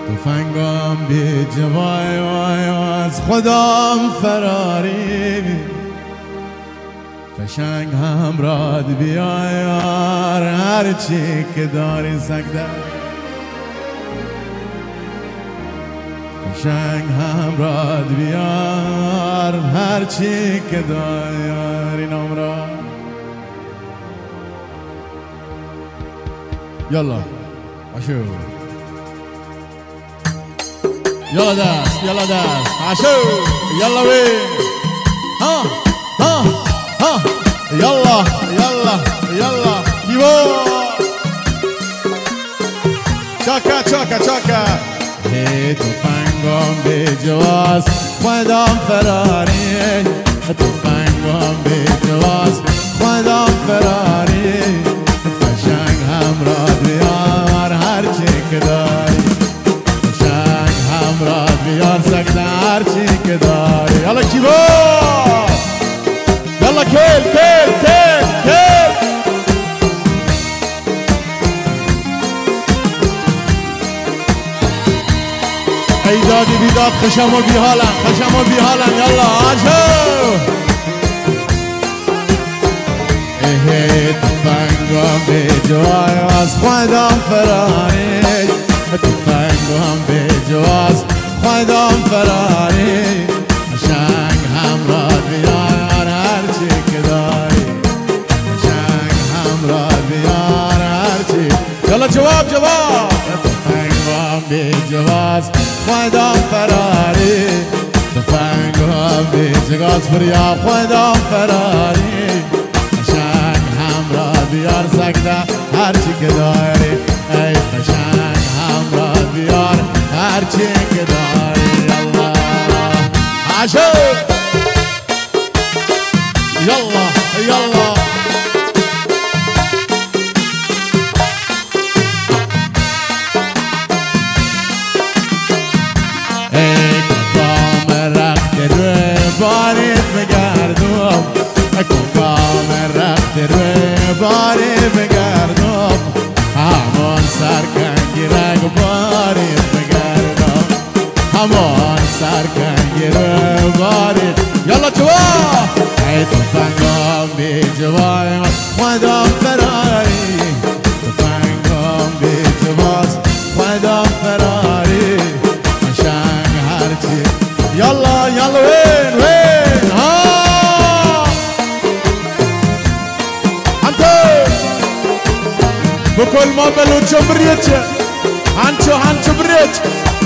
تفنگم بی جوای از خودم فراری فشنگ همراد بیار هرچی که داری سکده فشنگ همراد بیار هرچی که داری نمرا یلا اشو یلا دست اشو یلا وی ها یلا دیو چاکا هی تفنگم به جواز خودم فراری تفنگم به جواز خودم فراری فشنگ همراه بیار هرچی که داری فشنگ همراه بیار سکته هرچی که داری یالا کیبا یالا کل ای دادی بیداد خشم و بیحالن یالا آجو ای تفنگم به جوای از خودم فراری تفنگم به جواز خودم فراری شنگ همراه بیار هرچی که داری شنگ همراه بیار هرچی یالا جواب تفنگم به جواز خودم فراری تفنگم به جواز فریاب خودم فراری شنگ همراه بیار سکته هرچی که داری ای فشنگ همراه بیار هرچی که داری یالا عشق یالا ای کام رخت روی بارید بگردم کام رخت روی بارید بگردم همان سرکنگی رگ بارید بگردم همان سرکنگی روی بارید یالا جواب ای تفنگم بی جوای خودم فراری تفنگم بی جواز خودم فراری شنگ هرچی یالا وین ها بكل ما بلوچو بريتش هانچو بريتش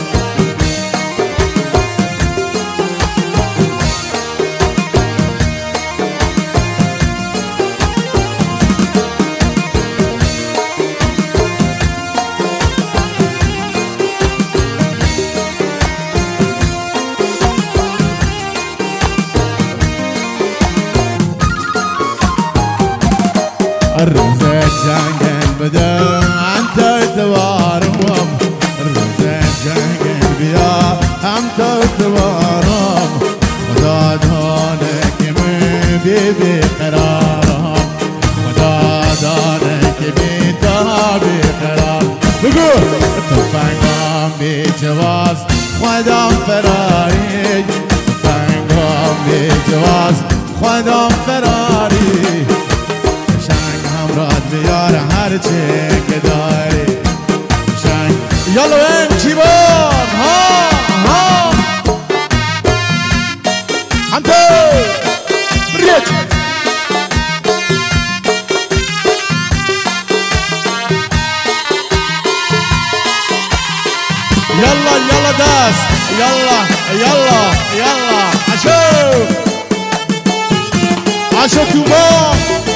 الروز جنگل بده انت توارم الروز جنگل بیا انت توارم خدا دانه که من بی قرارم خدا دانه که بی تا بی قرار بگو تفنگم بی جواز خودم فراری تفنگم بی جواز خودم فراری راد بیار هرچی که داری شنگ یالا این کیبان ها انتو بریت یالا دست یالا عشو تو با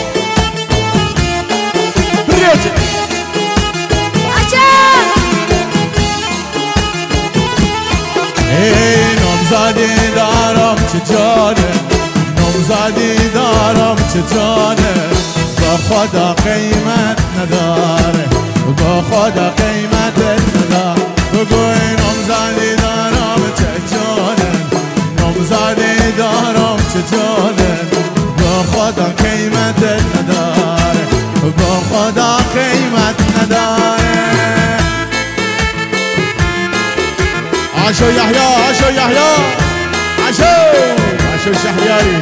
ای نامزدی دارم چه جانه نامزدی دارم چه جانه با خدا قیمت نداره با خدا قیمت نداره بگو ای نامزدی دارم چه جانه نامزدی دارم چه جانه با خدا قیمت نداره با خدا قیمت نداره عشو يحيى عشو يحيى عشو شهرياري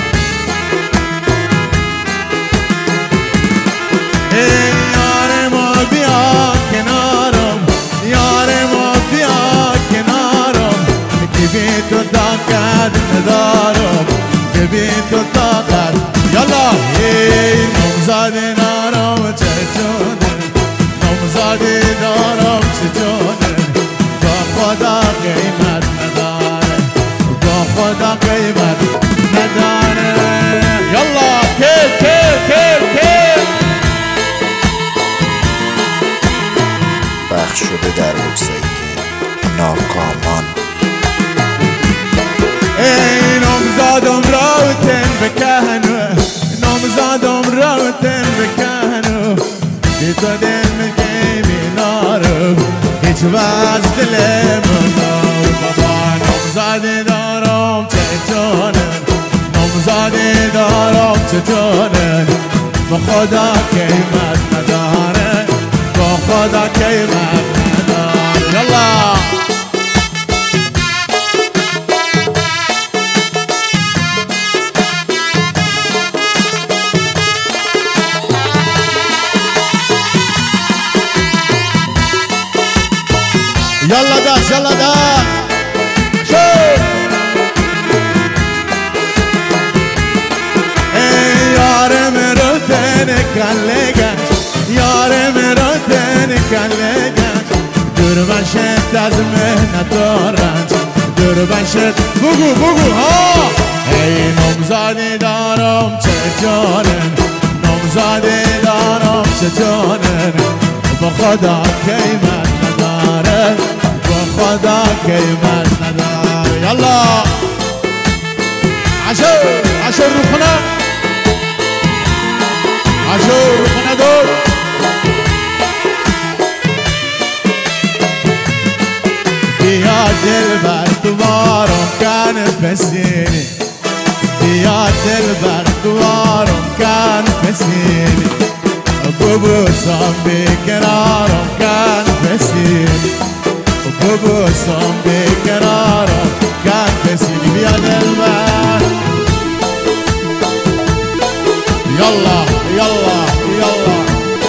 يار ما بيا كنارم يار ما بيا كنارم كبيت وطاقت ندارم كبيت وطاقت يلا نمزاد نارم چچونن نمزاد نارم چچونن با خدا قیمت نداره با خدا قیمت نداره يلا كيف پخش شده در وبسایت ناکامان. ای نامزادم راوتن بکنو نامزادم راوتن بکنو بی تو دل میگی نارم هیچ وز دلم بابا نامزادی دارم چه جانن نامزادی دارم چه جانن با خدا قیمت نداره با خدا قیمت نداره یلا يلا داس يلا داس شوف يارم روتن كاللگن يارم روتن كاللگن دور باشد از مهنت و رنج دور باشد بگو ها ای نامزادی دارم چه جانن نامزادی دارم چه جانن با خدا قیمت نداره با خدا قیمت نداره یلا عشو روخنه عشو روخنه دور بیا دلبر دوارم کن پسینی بیا دلبر دوارم کن پسینی ببوسم بیقرارم کن پسینی ببوسم بیقرارم کن پسینی بیا دلبر یلا یلا یلا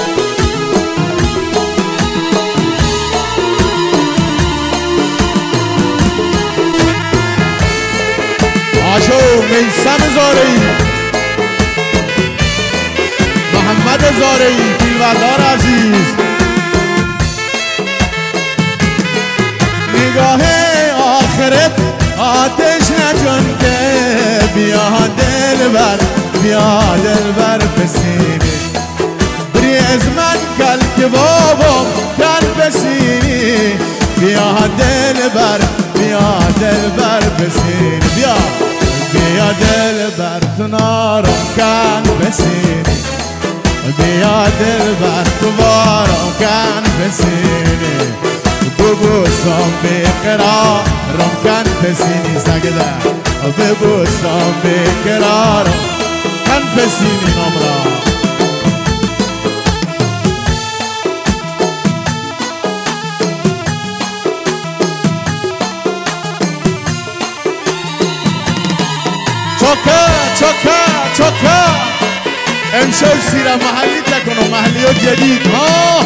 عاشو میسم زارعی محمد زارعی پیلوردار عزیز نگاه آخرت آتش نجنده بیا دلبر پسینی بری از من کل که بابام کل پسینی بیا دلبر پسینی بیا دلبر تو نارم کن پسینی بیا دلبر تو بارم کن پسینی ببوسم بیقرارم کن پسینی سگده ببوسم بیقرارم کن پسینی نمرا چوکا امشب سیره محلی تکنو محلی و جدید ها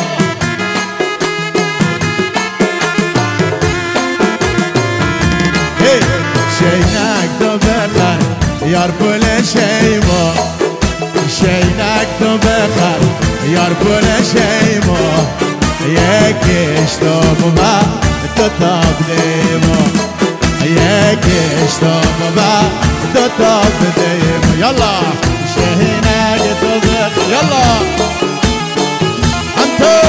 شینک تو بخر یار پول شیما شینک تو بخر یار پول شیما یکیش تو بابا تو تاب دیما یکیش تو بابا تو تاب دیما یلا شینک تو بخر یلا انتو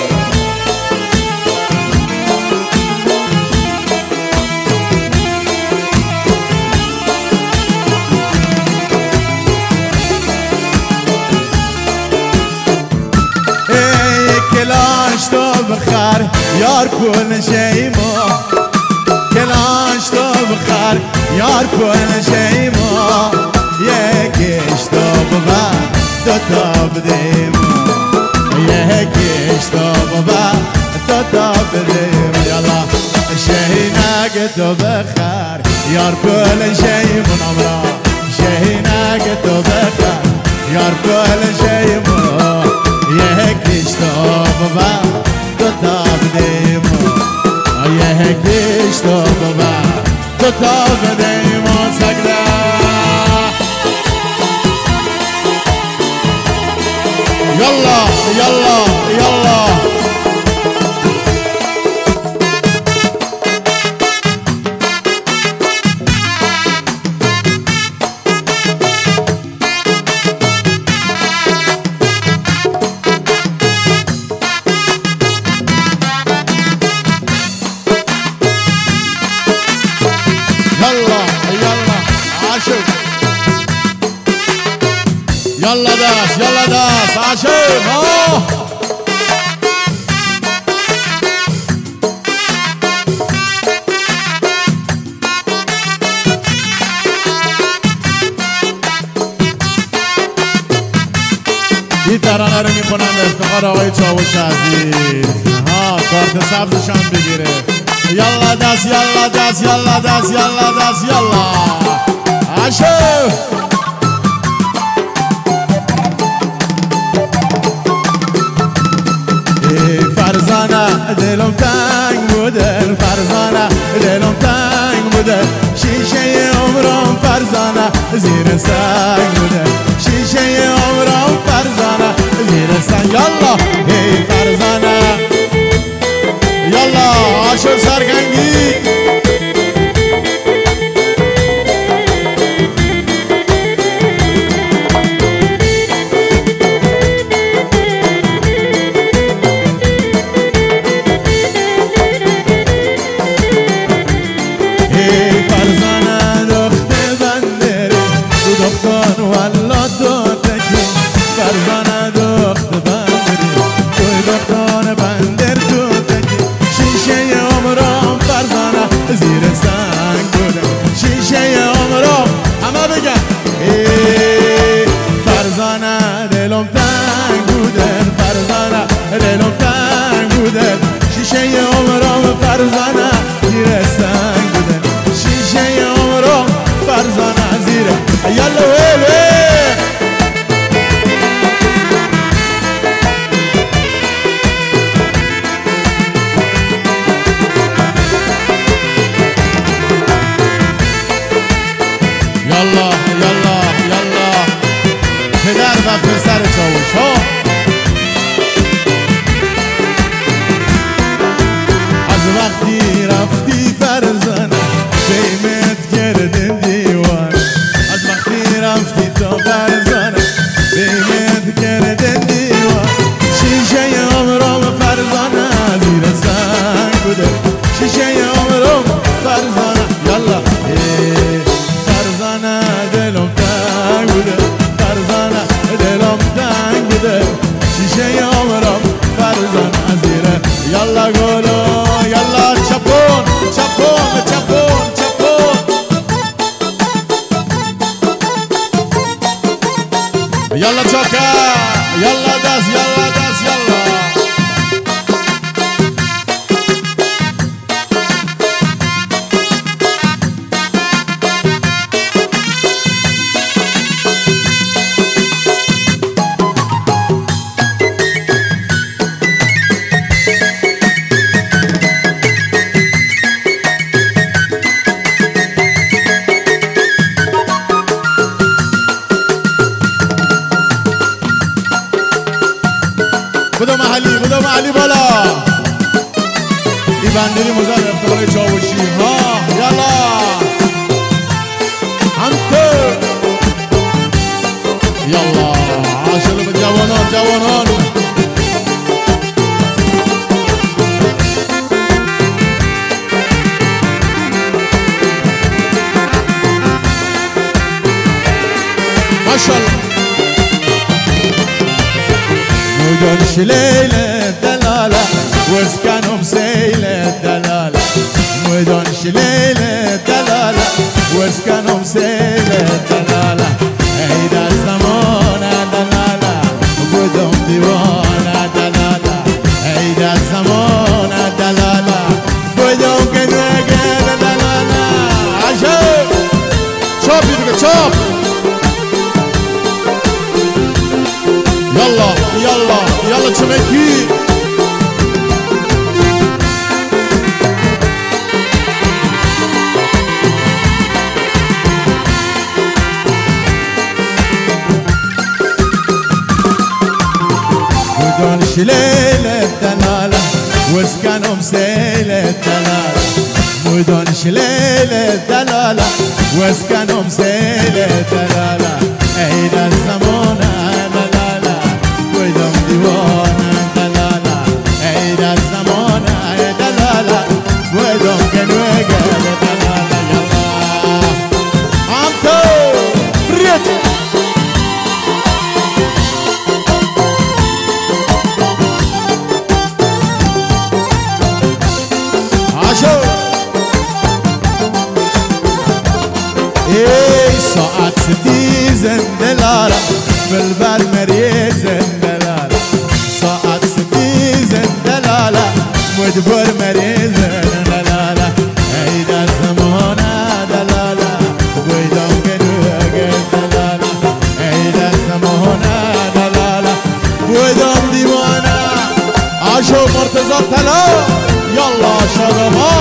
کلاش تو بخر یار کن شیما کلاش تو بخر یار کن شیما یکیش تو بابا دو تا بدیم یکیش تو بابا دو تا بدیم یالا شهینه تو بخر یار کل شی منم را شهینک تو بخر یار کل شی منم یکیش تو ببا تو تا بدیم یکیش تو ببا تو تا بدیم سگره يلا يلا يلا يلا يلا عاشق يلا داس عاشق این ترانه رو میکنم به افتخار آقای چاوش عزیز کارت سبزشم بگیره یلا دست یلا دست یلا دست یلا دست یلا عاشق فرزانه دلم تنگ بوده فرزانه دلم تنگ بوده شیشه عمرم فرزانه زیر سنگ بوده شیشه عمرم فرزانه زیر سنگ یلا ای فرزانه یلا عاشق سرگنگی پدر و پسر چاوش ها از وقتی رفتی فرزانه بیمت کردم دیوان از وقتی رفتی تو فرزانه بیمت کردم دیوان شیشه عمرم فرزانه زیر سنگ بوده شیشه عمرم فرزانه یلا فرزانه دلم تنگ بوده فرزانه دلم تنگ بوده شیشه عمرم فرزانه زیره یلا گلو یلا چپون چپون چپون چپون یلا چاکا یلا دست یلا دست یلا بدو محلی بالا ای بندری مزد افتخار چاوشی ها یالا همتر یالا عاشق به جوانان ماشاءالله مدنش ليلة دلالة واسكنهم سيلة دلالة مدنش ليلة دلالة واسكنهم سيلة دلالة هيدا الزمان دلالة وقدهم ديوانا دلالة هيدا الزمان دلالة وقدهم كدوكة دلالة چاپ يلا يلا يلا چمکی ودونش ليلة دلالة واسكنهم سيلة دلالة ودونش ليلة دلالة واسكنهم سيلة دلالة عيد الزمونة دلالة ودهم ديوانة دلالة عيد الزمونة دلالة ودهم كنوغة دلالة يلا عمتو بريت ساعت ستیزن دلارا بالبر مریزن دلالا ساعت ستیزن دلالا مدبر مریزن دلالا عید الزمانه دلالا بویدم گنوگه دلالا عید الزمانه دلالا بویدم دیوانه عاشو مرتضی طلا یلا شغما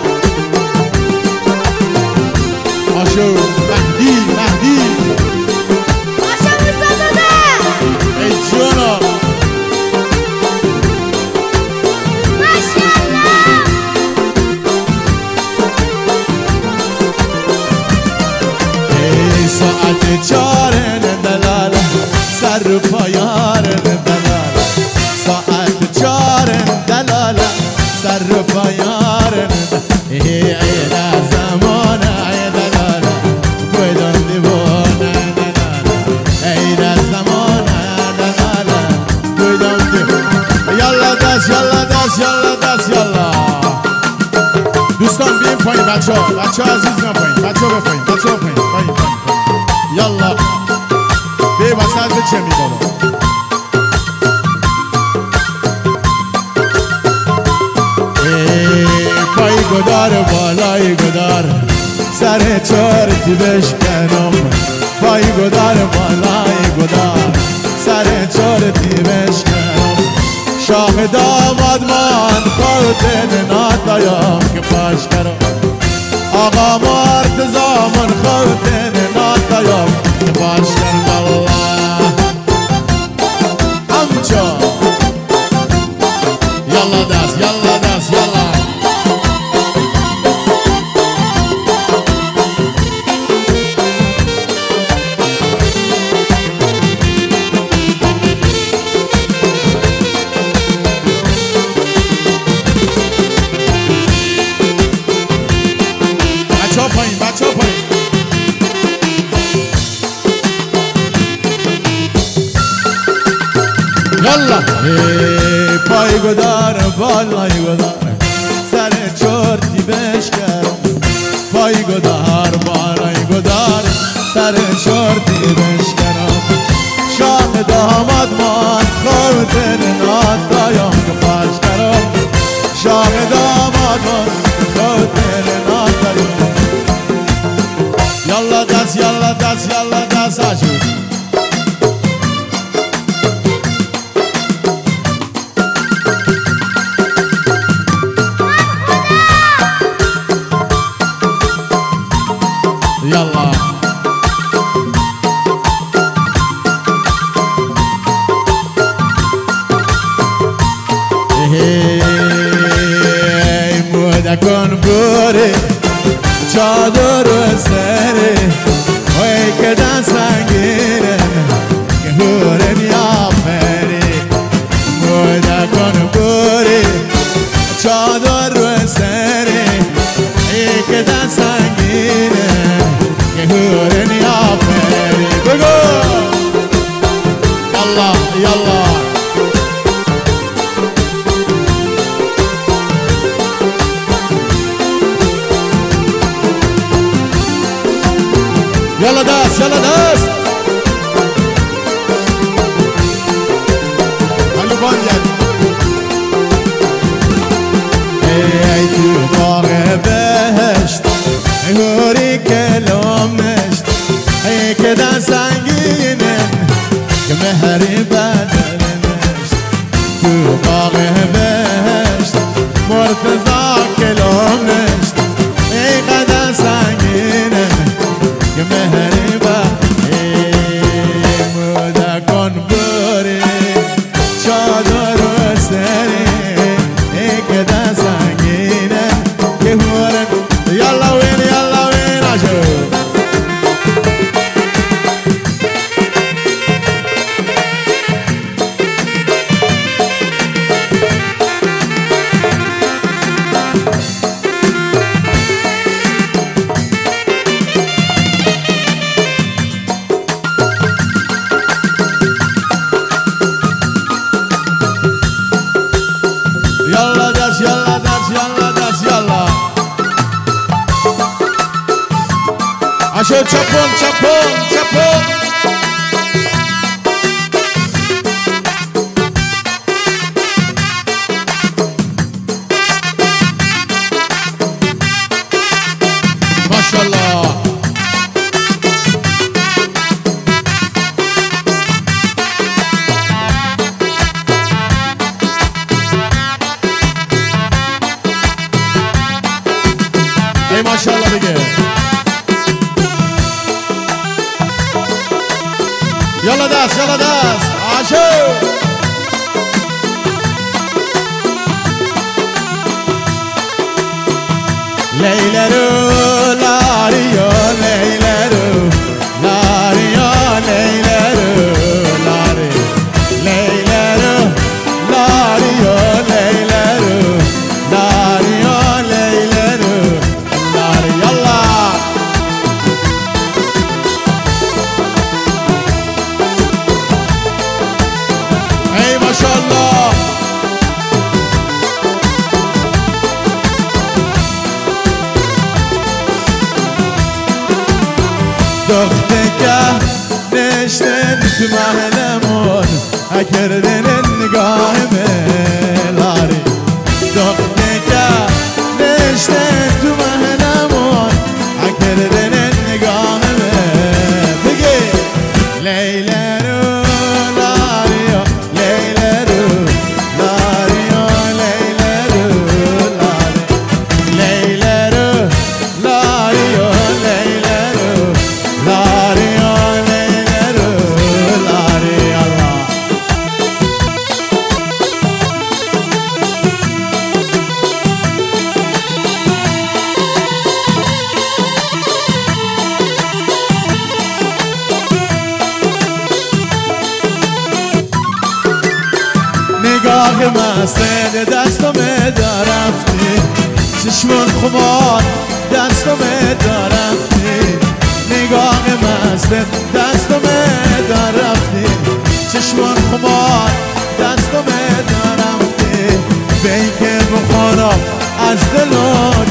عاشو مهدی مهدی عاشو مصطفی ای جانا ماشاءالله ای ساعت چارن دلاله سر پایارن دلاله ساعت چارن دلاله سر پایارن ای عید زمانه یالا دست یالا دوستان بیاین پایین بچه ها عزیز بیاین پایین بچه ها بپایین بچه ها پایین یالا بی وسط به چه می بابا پای گدار بالای گدار سر چارتی بشکنم پای گدار بالای گدار سر چارتی بشکنم شاه داماد من خودت ناتایم که پاش کرم آقا مرتضا من خودت ناتایم که پاش کرم الله همچا یالا دست یالا دست یالا بچه ها پایین یالا پای گدار بالای گدار سر چرتی بشکرم پای گدار بالای گدار سر چرتی بشکرم شاه داماد من خودت ناتایم که پاش کرم شاه داماد من خودت ناتایم یالا دست یالا دست یالا دست عجیب یالا ای مودکان بوری چادر و سره وی کدن سنگیره که هورن یا پری مودکان بوری چادر و سره ای کدن سنگیره که هورن یا پری بگو یالا یالا يلا داس يلا داس هلو بانديان اي تو باغ بهشت هوري كلام نشت يلا داس يلا داس يلا عشو چپون چپون چپون ماشاءالله ای ماشاءالله دیگه يلا داس يلا داس عاشو ليلرو لاريو ليلرو لاريو ليلرو لاري ليلرو لاريو ليلرو لاريو ليلرو لاري يلا اي ما شاء الله دختکه نشتن تو محلمون اکردن نگاه ملاری دختکه نشتن تو محلمون اکردن نگاه مل بگی لیلرو لاریو لیلرو لاریو لیلرو لاری لیلرو لاریو لیلرو لاری لیلرو لاری الله نگاه مسته دستم درفتی چشمون خمار دستم درفتی نگاه مسته دستم درفتی چشمون خمار دستم درفتی بی که بخورم از دل و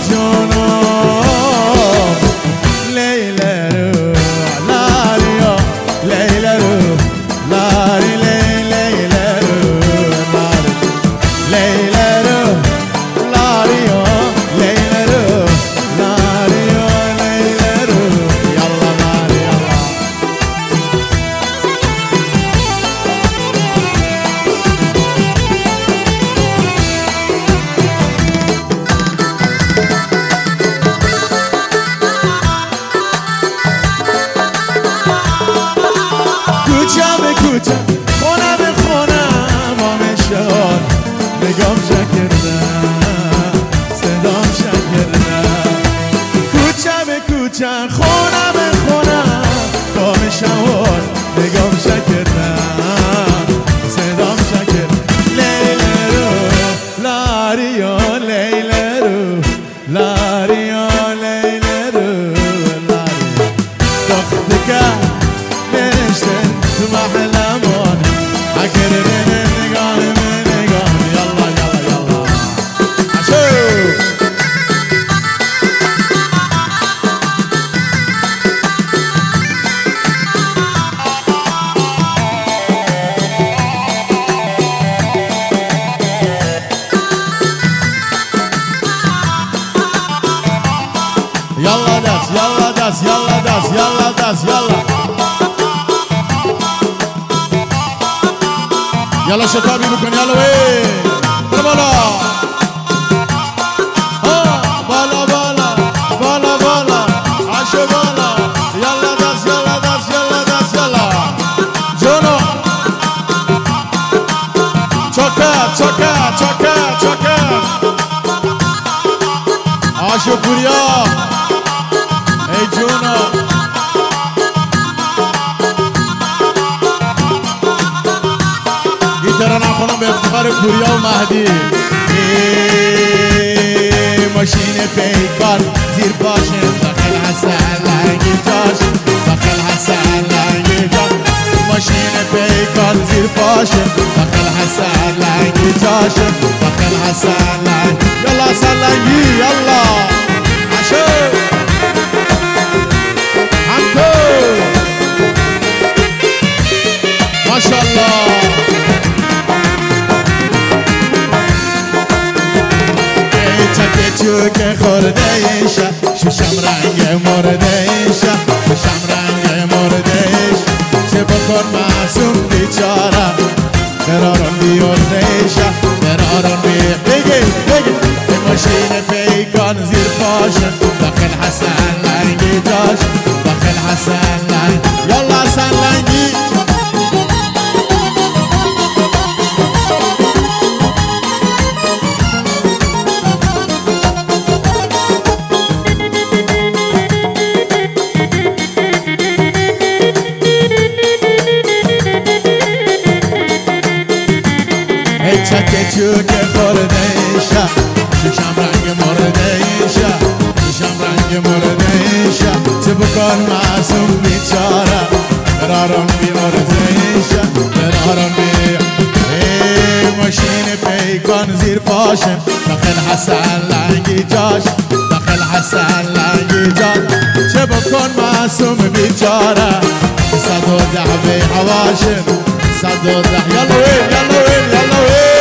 جانم لیلرو لاریو لیلرو لاری لیلرو لیلرو لاریو لیلرو لاریو لیلرو یالا لاری یالا کوچه به کوچه خونه به خونه مامشان نگام شکردم صدام شکردم کوچه به کوچه خونه به خونه مامشان نگام شکردم صدام شکردم لیلرو لاریو لیلرو لاریو لیلرو لاری دختکه نشتن تو محلمون اکردن نگاه من نگاه یلا یلا یلا عشو يلا داس يلا داس يلا داس يلا داس يلا يلا شتابي بكون يلا وين بالا بالا بالا بالا بالا عشو بالا يلا داس يلا داس يلا داس يلا جونو چوكا چوكا چوكا چوكا عشو پوریا ای جونو گیتارا نکنم به افتخار پوریا و مهدی ماشین پیکار زیر باشم داخل حسن لنگی جاش داخل حسن لنگی جاش ماشین پیکار زیر باشم داخل حسن لنگی جاش داخل حسن لنگ يلا حسن لنگی يلا عشو همکو ما شاء الله ای چکه چوک خورده ایشه ششم رنگ مرده ایشه ششم رنگ مرده ایشه چه بکن معصوم بیچاره قرارم بیارده ایشه قرارم بگی به ماشین پیکان زیر پاشن داخل حسن لنگی جاش داخل حسن لنگ یالا حسن لنگی چکه چوک خورده ایشه ششم رنگ مرده ایشه ششم رنگ مرده ایشه چه بکن معصوم بیچاره قرارم بیمرده ایشه قرارم ماشین پیکان زیر پاشن داخل حسن لنگی جاش داخل حسن لنگی جاش چه بکن معصوم بیچاره 110 به هواشن 110 یلا وین یلا وین یلا وین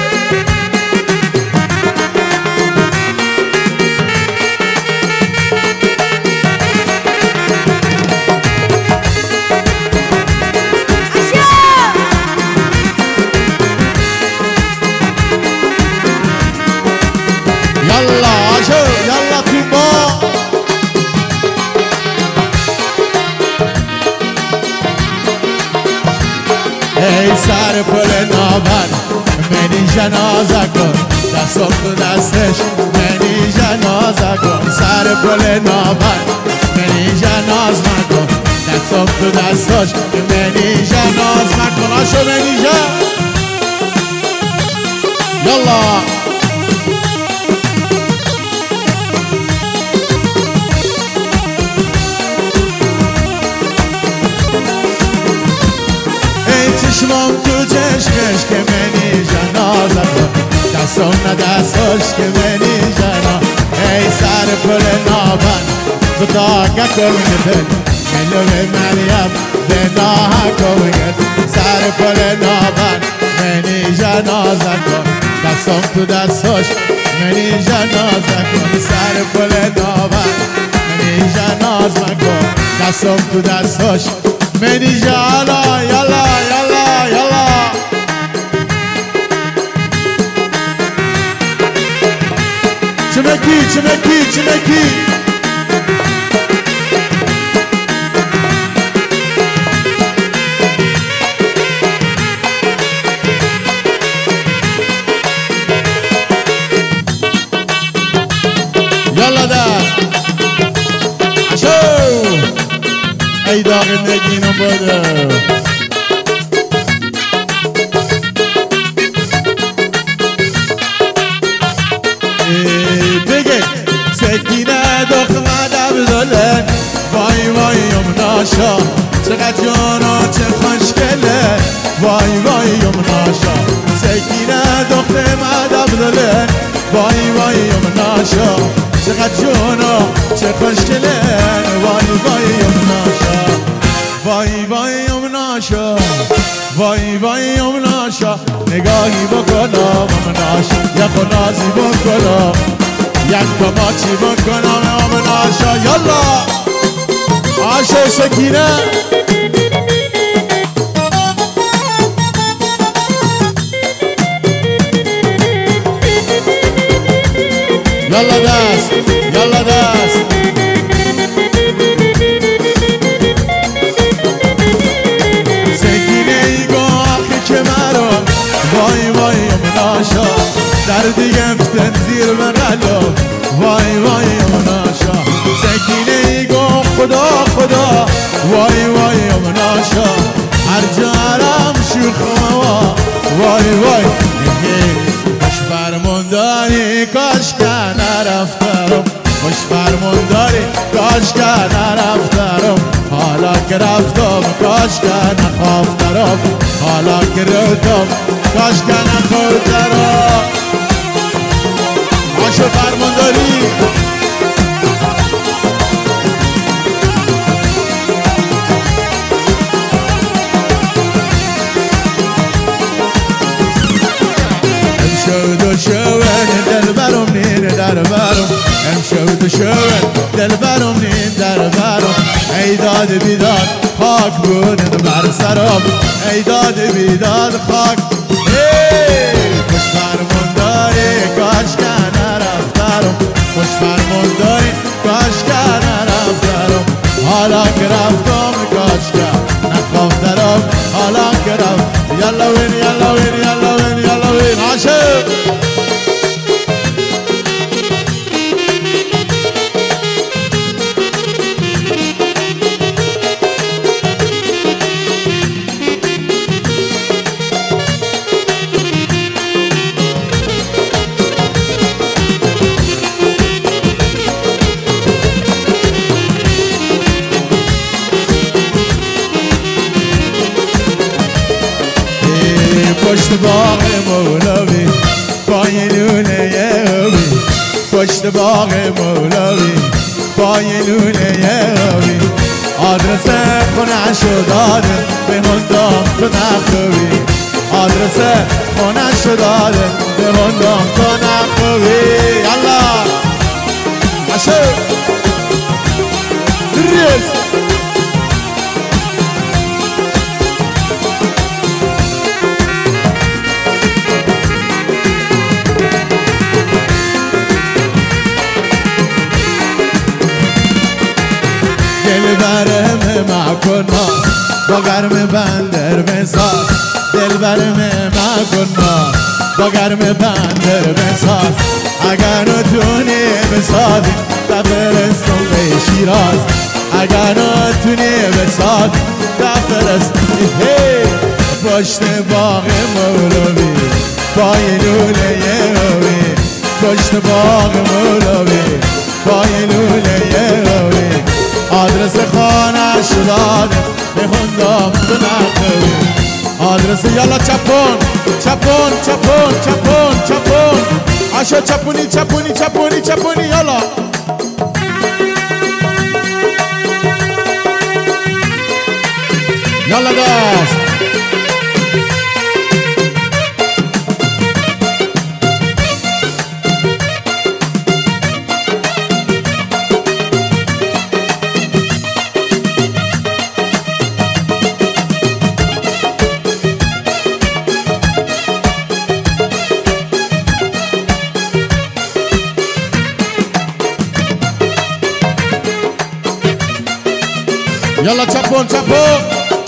يلا عشو يلا كيمبا ای سر پل نابن منی جنازه کن دستم تو دستش منی جنازه کن سر پل نابن منی جنازه کن دستم تو دستش منی جنازه کن عشو منی جنازه يلا چشمم تو چشمش که منی جنازه کن دستم نه دستش که منی جنازه ای سر پل نابن خدا گکم گدن ملو مریم به ناکم گدن سر پل نابن منی جنازه کن دستم تو دستش منی جنازه کن سر پل نابن منی جنازه کن دستم تو دستش منی جالا یلا یلا یلا چمکی چمکی چمکی یلا دست عشو ای داغ نگینم بده بگه سکینه دخمه دبدالن وای وای یمناشا چقدر جانا چه خوشگله وای وای یمناشا سکینه دخمه دبدالن وای وای یمناشا چقدر جانا چه خوشگله وای وای یمناشا وای وای یمناشا وای وای یمناشا نگاهی بکنم یمناشا یک نازی بکنم یک کماچی بکنم یمناشا یلا عاشق سکینه یلا دست یلا دست سکینه ای گاهی که مرا وای وای یمناشا دردی گفتن زیر بغلم وای وای یمناشا سکینه ای گاه خدا خدا وای وای یمناشا هر جارم شوخم وای وای خوش فرمونداری کاش که نرفتم خوش فرمونداری کاش که نرفتم حالا که رفتم کاش که نخوافتم حالا که رفتم کاش که نخوردم داد بیداد خاک بود بر سرم ای داد بیداد خاک خوش فرمون داری کاش که نرفتم خوش فرمون داری کاش که نرفتم حالا که رفتم کاش که نخوافتم حالا که رفتم یلا وین یلا وین یلا وین یلا وین عاشق پشت باغ مولوی پای لوله اوی پشت باغ مولوی پای لوله اوی آدرس خونه داده به هندام تو نخوی آدرس خونه داده به هندام تو نخوی یالا عشق ریز دل برم مکن ما با گرم بندر بساز دل برم مکن ما با گرم بندر بساز اگر نتونی بسازی تفرستم به شیراز اگر نتونی بسازی تفرستم پشت باغ مولوی پای لوله اوی پشت باغ مولوی پای لوله اوی آدرس خانه شداده به هندام تو نخوی آدرس یالا چپون چپون چپون چپون چپون عشق چپونی چپونی چپونی چپونی یالا یالا دست يلا تشابون تشابون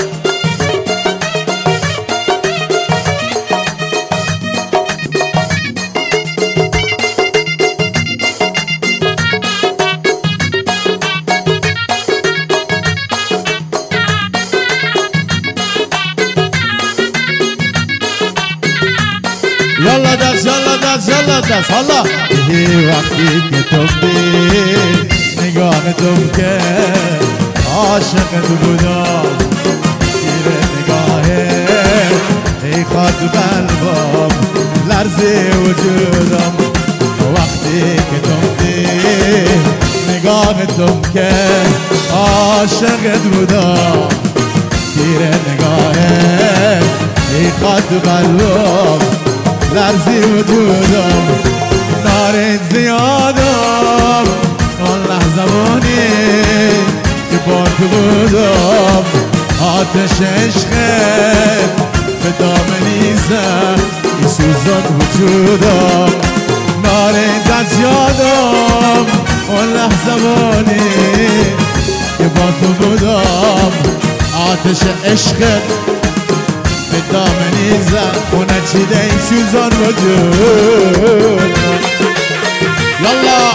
يلا دس يلا دس يلا دس هلا هي وقتی که تو نگاه تو که عاشقت بودم تیر نگاهه ای خاط قلبم لرزه وجودم وقتی که تو نگاه تو که عاشقت بودم تیر نگاهه ای خاط قلبم لرزه وجودم نارت زیادم اون لحظه بونی که با تو بودم آتش عشقت به دامنی زد ای سوزان وجودم نارت از یادم اون لحظه بونی که با تو بودم آتش عشقت به دامنی زد خونه چیده ای سوزان وجودم یالا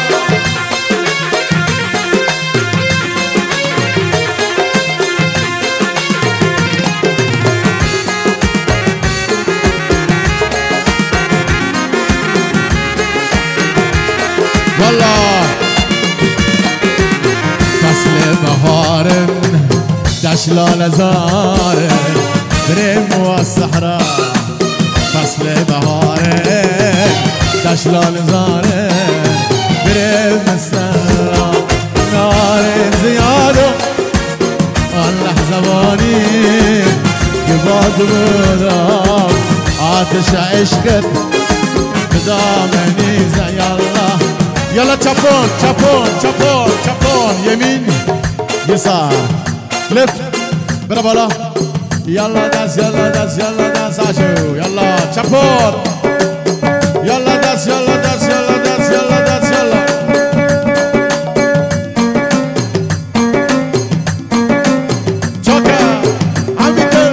والله فصل بهارم دشلال زارم برم و الصحراء فصل بهارم دشلال زارم برم الصحراء نار زیادم آن لحظه بانی که باد بودم آتش عشقت بدامنی زد یالا چپون چپون چپون چپون یمین یسار لفت برا بالا يلا دست يلا دست يلا دست عشو يلا چپور يلا دست يلا دست يلا دست يلا دست يلا چوكا عميتر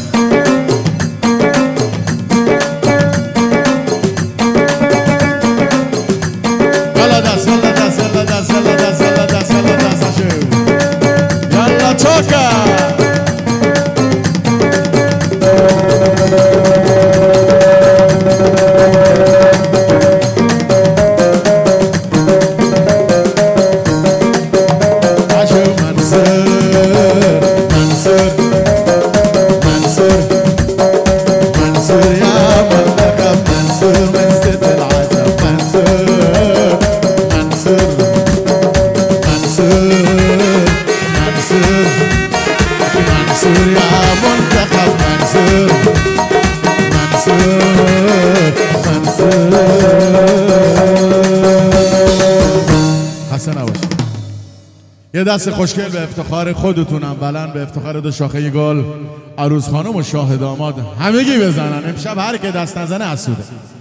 يلا دست يلا دست يلا دست يلا دست يلا دست يلا دست عشو يلا چوكا یه دست خوشگل به افتخار خودتونم بلند به افتخار دو شاخه گل عروس خانم و شاه داماد همگی بزنن. امشب هر که دست نزنه حسوده.